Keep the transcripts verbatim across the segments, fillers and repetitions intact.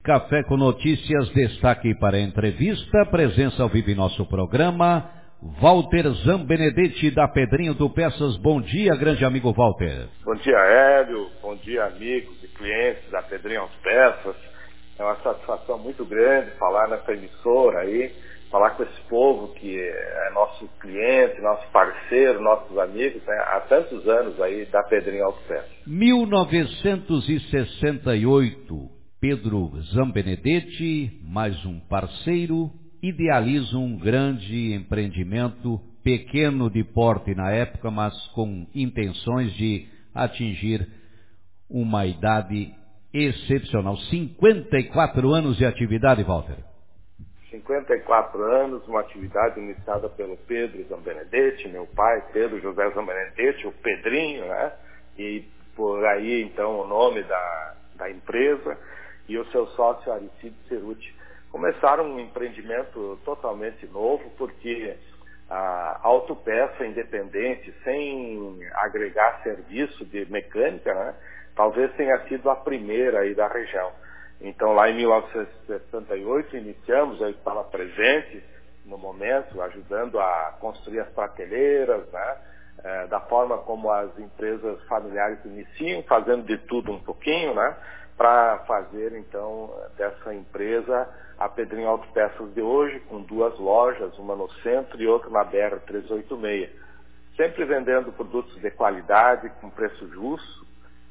Café com Notícias, destaque para a entrevista, presença ao vivo em nosso programa, Walter Zambenedetti, da Pedrinho Autopeças. Bom dia, grande amigo Walter. Bom dia, Hélio. Bom dia, amigos e clientes da Pedrinho Autopeças. É uma satisfação muito grande falar nessa emissora aí, falar com esse povo que é nosso cliente, nosso parceiro, nossos amigos, né, há tantos anos aí da Pedrinho Autopeças. mil novecentos e sessenta e oito, Pedro Zambenedetti, mais um parceiro, idealiza um grande empreendimento, pequeno de porte na época, mas com intenções de atingir uma idade excepcional. cinquenta e quatro anos de atividade, Walter. cinquenta e quatro anos, uma atividade iniciada pelo Pedro Zambenedetti, meu pai, Pedro José Zambenedetti, o Pedrinho, né? E por aí, então, o nome da, da empresa, e o seu sócio Aristide Ceruti. Começaram um empreendimento totalmente novo, porque a autopeça independente, sem agregar serviço de mecânica, né? Talvez tenha sido a primeira aí da região. Então, lá em mil novecentos e sessenta e oito, iniciamos, eu estava presente no momento, ajudando a construir as prateleiras, né? É, da forma como as empresas familiares iniciam, fazendo de tudo um pouquinho, né? Para fazer, então, dessa empresa a Pedrinho Autopeças de hoje, com duas lojas, uma no centro e outra na B R trezentos e oitenta e seis. Sempre vendendo produtos de qualidade, com preço justo,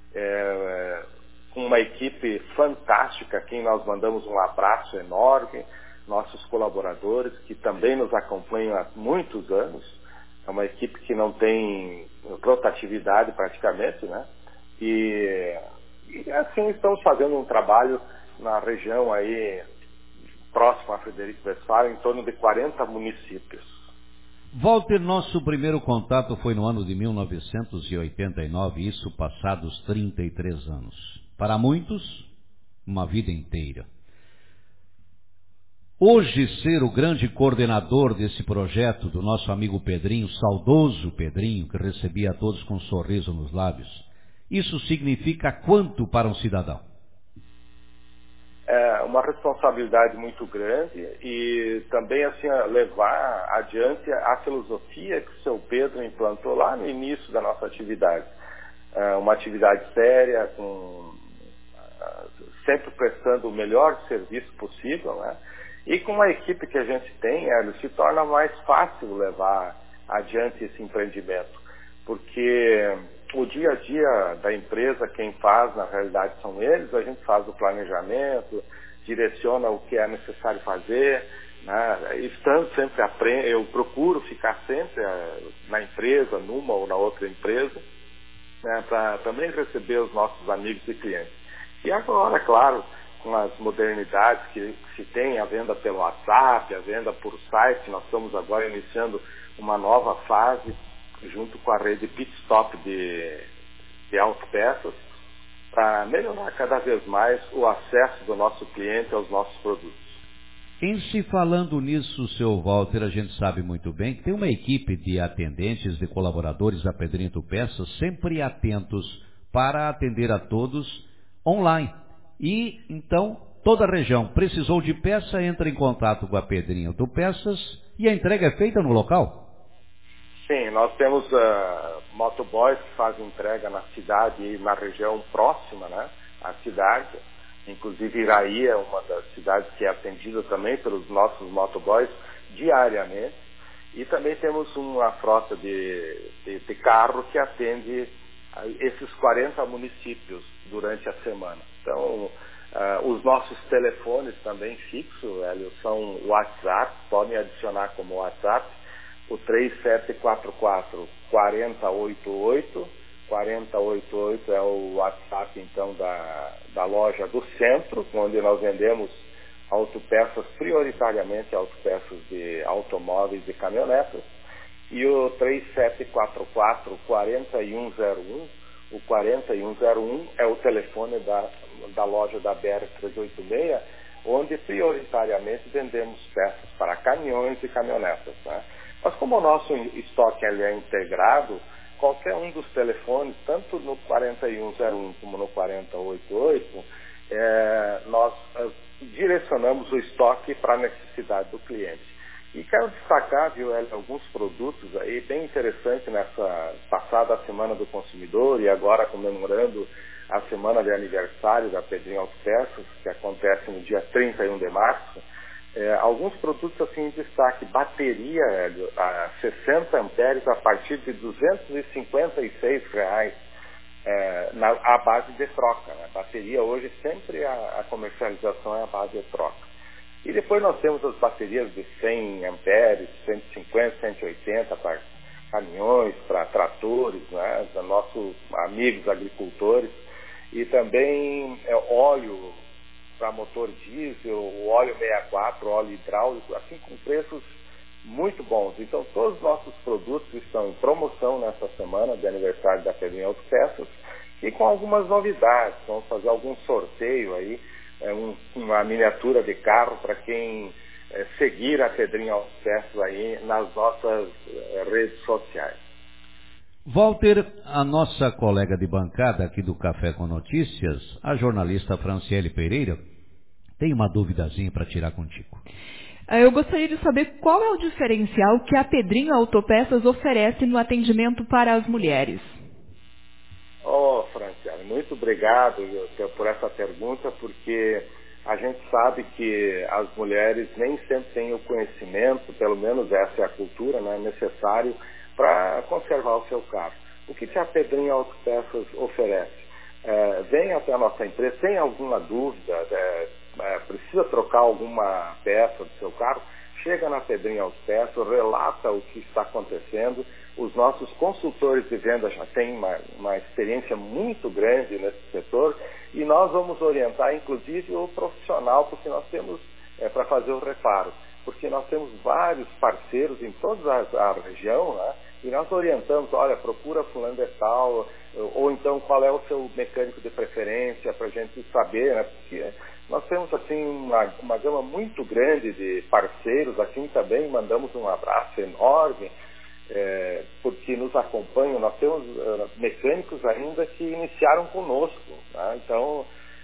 é, com uma equipe fantástica, a quem nós mandamos um abraço enorme, nossos colaboradores, que também nos acompanham há muitos anos. É uma equipe que não tem rotatividade praticamente, né? E, e assim estamos fazendo um trabalho na região aí, próximo a Frederico Westphalen, em torno de quarenta municípios. Walter, nosso primeiro contato foi no ano de mil novecentos e oitenta e nove, isso passados trinta e três anos. Para muitos, uma vida inteira. Hoje, ser o grande coordenador desse projeto do nosso amigo Pedrinho, saudoso Pedrinho, que recebia a todos com um sorriso nos lábios, isso significa quanto para um cidadão? É uma responsabilidade muito grande e também assim levar adiante a filosofia que o seu Pedro implantou lá no início da nossa atividade. É uma atividade séria, com, sempre prestando o melhor serviço possível, né? E com a equipe que a gente tem, é, se torna mais fácil levar adiante esse empreendimento, porque o dia a dia da empresa, quem faz, na realidade, são eles. A gente faz o planejamento, direciona o que é necessário fazer, né? Estando sempre à frente, eu procuro ficar sempre na empresa, numa ou na outra empresa, né? Para também receber os nossos amigos e clientes. E agora, claro, com as modernidades que se tem, a venda pelo WhatsApp, a venda por site, nós estamos agora iniciando uma nova fase, junto com a rede Pit Stop de, de autopeças, para melhorar cada vez mais o acesso do nosso cliente aos nossos produtos. Em se falando nisso, seu Walter, a gente sabe muito bem que tem uma equipe de atendentes, de colaboradores da Pedrinho Autopeças, sempre atentos para atender a todos online. E, então, toda a região precisou de peça, entra em contato com a Pedrinho Autopeças e a entrega é feita no local? Sim, nós temos uh, motoboys que fazem entrega na cidade e na região próxima, né, à cidade. Inclusive Iraí é uma das cidades que é atendida também pelos nossos motoboys diariamente. E também temos uma frota de, de, de carro que atende esses quarenta municípios durante a semana. Então, uh, os nossos telefones também fixos, Hélio, são WhatsApp, podem adicionar como WhatsApp, o três sete quatro quatro, quatro zero oito oito, quatro zero oito oito é o WhatsApp, então, da, da loja do centro, onde nós vendemos autopeças, prioritariamente autopeças de automóveis e caminhonetas, e o três sete quatro quatro, quatro um zero um, o quatro um zero um é o telefone da, da loja da B R trezentos e oitenta e seis, onde prioritariamente vendemos peças para caminhões e caminhonetas, né? Mas como o nosso estoque ele é integrado, qualquer um dos telefones, tanto no quatro um zero um como no quatro zero oito oito, é, nós direcionamos o estoque para a necessidade do cliente. E quero destacar, viu, Hélio, alguns produtos aí bem interessantes nessa passada Semana do Consumidor e agora comemorando a semana de aniversário da Pedrinho Autopeças, que acontece no dia trinta e um de março. É, alguns produtos assim em destaque, bateria, Hélio, a sessenta amperes a partir de duzentos e cinquenta e seis reais, é, na, à base de troca. Né? Bateria hoje sempre a, a comercialização é a base de troca. E depois nós temos as baterias de cem amperes, cento e cinquenta, cento e oitenta para caminhões, para tratores, né, para nossos amigos agricultores. E também é, óleo para motor diesel, o óleo sessenta e quatro, óleo hidráulico, assim com preços muito bons. Então todos os nossos produtos estão em promoção nessa semana de aniversário da Pedrinho Autopeças e com algumas novidades. Vamos fazer algum sorteio aí, é um, uma miniatura de carro para quem é, seguir a Pedrinho Autopeças aí nas nossas é, redes sociais. Walter, a nossa colega de bancada aqui do Café com Notícias, a jornalista Franciele Pereira, tem uma duvidazinha para tirar contigo. Eu gostaria de saber qual é o diferencial que a Pedrinho Autopeças oferece no atendimento para as mulheres. Oh, Franciele, muito obrigado por essa pergunta, porque a gente sabe que as mulheres nem sempre têm o conhecimento, pelo menos essa é a cultura, né, necessário para conservar o seu carro. O que, que a Pedrinho Autopeças oferece? É, vem até a nossa empresa, tem alguma dúvida, é, é, precisa trocar alguma peça do seu carro, chega na Pedrinho Autopeças, relata o que está acontecendo. Os nossos consultores de venda já têm uma, uma experiência muito grande nesse setor e nós vamos orientar, inclusive, o profissional, porque nós temos, é, para fazer o reparo, porque nós temos vários parceiros em toda a, a região, né? E nós orientamos, olha, procura fulano de tal, ou então qual é o seu mecânico de preferência, para a gente saber, né? Porque nós temos, assim, uma, uma gama muito grande de parceiros, assim também mandamos um abraço enorme, é, porque nos acompanham. Nós temos uh, mecânicos ainda que iniciaram conosco, né? Então,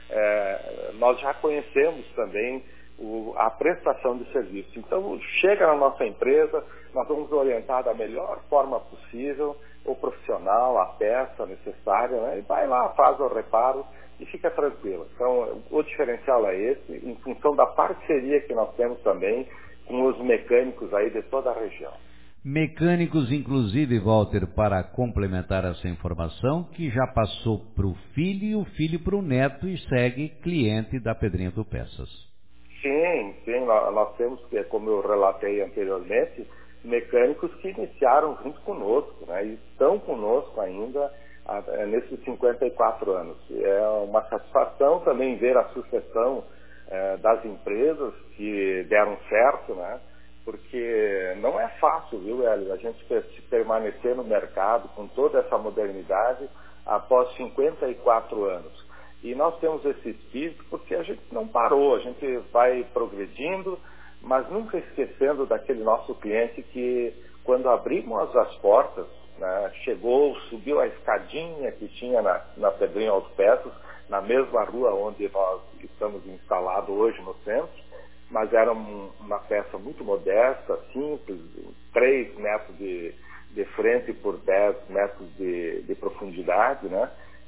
é, nós já conhecemos também o, a prestação de serviço. Então, chega na nossa empresa, nós vamos orientar da melhor forma possível o profissional, a peça necessária, né? E vai lá, faz o reparo e fica tranquilo. Então, o diferencial é esse, em função da parceria que nós temos também com os mecânicos aí de toda a região. Mecânicos, inclusive, Walter, para complementar essa informação, que já passou para o filho e o filho para o neto e segue cliente da Pedrinho Autopeças. Sim, sim, nós temos, como eu relatei anteriormente, mecânicos que iniciaram junto conosco, né, e estão conosco ainda nesses cinquenta e quatro anos. É uma satisfação também ver a sucessão é, das empresas que deram certo, né, porque não é fácil, viu, Hélio, a gente permanecer no mercado com toda essa modernidade após cinquenta e quatro anos. E nós temos esse espírito porque a gente não parou, a gente vai progredindo, mas nunca esquecendo daquele nosso cliente que, quando abrimos as portas, né, chegou, subiu a escadinha que tinha na, na Pedrinho Autopeças, na mesma rua onde nós estamos instalados hoje no centro, mas era um, uma peça muito modesta, simples, três metros de, de frente por dez metros de, de profundidade, né?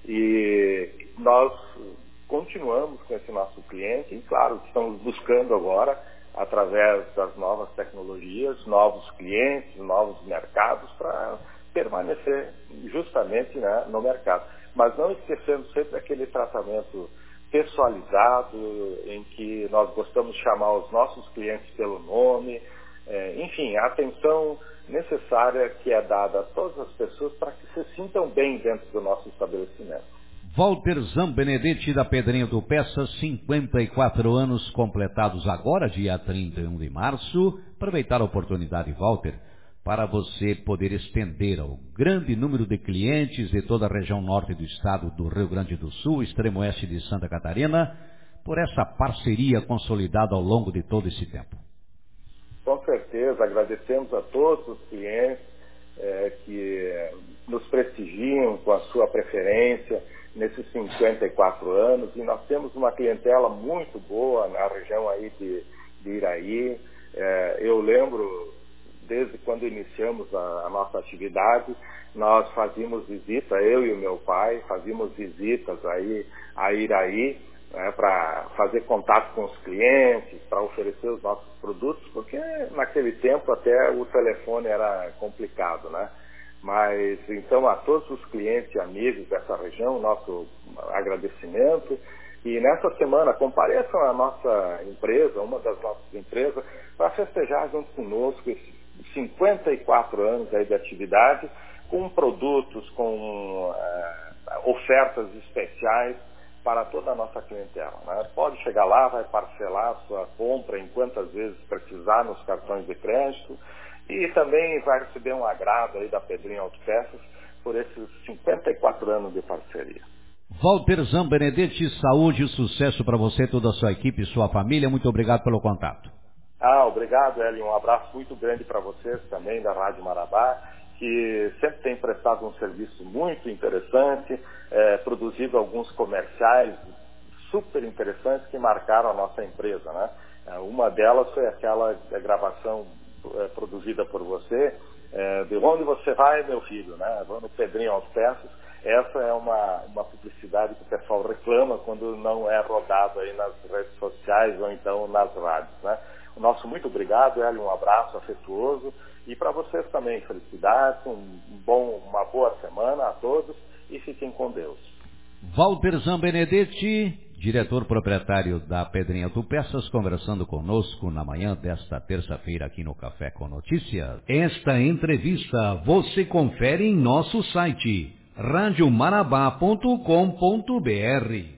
E nós continuamos com esse nosso cliente e, claro, estamos buscando agora, através das novas tecnologias, novos clientes, novos mercados para permanecer justamente, né, no mercado. Mas não esquecendo sempre aquele tratamento pessoalizado, em que nós gostamos de chamar os nossos clientes pelo nome, é, enfim, a atenção necessária que é dada a todas as pessoas para que se sintam bem dentro do nosso estabelecimento. Walter Zambenedetti, da Pedrinho Autopeças, cinquenta e quatro anos completados agora, dia trinta e um de março. Aproveitar a oportunidade, Walter, para você poder estender ao grande número de clientes de toda a região norte do estado do Rio Grande do Sul, extremo oeste de Santa Catarina, por essa parceria consolidada ao longo de todo esse tempo. Com certeza, agradecemos a todos os clientes é, que nos prestigiam com a sua preferência nesses cinquenta e quatro anos, e nós temos uma clientela muito boa na região aí de, de Iraí. É, eu lembro, desde quando iniciamos a, a nossa atividade, nós fazíamos visita, eu e o meu pai, fazíamos visitas aí a Iraí, né, para fazer contato com os clientes, para oferecer os nossos produtos, porque naquele tempo até o telefone era complicado, né? Mas, então, a todos os clientes e amigos dessa região, nosso agradecimento. E nessa semana, compareçam à nossa empresa, uma das nossas empresas, para festejar junto conosco esses cinquenta e quatro anos aí de atividade, com produtos, com uh, ofertas especiais para toda a nossa clientela, né? Pode chegar lá, vai parcelar a sua compra em quantas vezes precisar nos cartões de crédito, e também vai receber um agrado aí da Pedrinho Autopeças por esses cinquenta e quatro anos de parceria. Walter Zambenedetti, saúde e sucesso para você, toda a sua equipe e sua família. Muito obrigado pelo contato. Ah, obrigado, Hélio. Um abraço muito grande para vocês também da Rádio Marabá, que sempre tem prestado um serviço muito interessante, é, produzido alguns comerciais super interessantes que marcaram a nossa empresa, né? Uma delas foi aquela gravação é, produzida por você, é, de onde você vai, meu filho, né? Vou no Pedrinho Autopeças. Essa é uma, uma publicidade que o pessoal reclama quando não é rodado aí nas redes sociais ou então nas rádios, né? O nosso muito obrigado, Hélio, um abraço afetuoso, e para vocês também, felicidades, um bom, uma boa semana a todos e fiquem com Deus. Walter Zambenedetti, diretor proprietário da Pedrinho Autopeças, conversando conosco na manhã desta terça-feira aqui no Café com Notícias. Esta entrevista você confere em nosso site rádio marabá ponto com ponto br.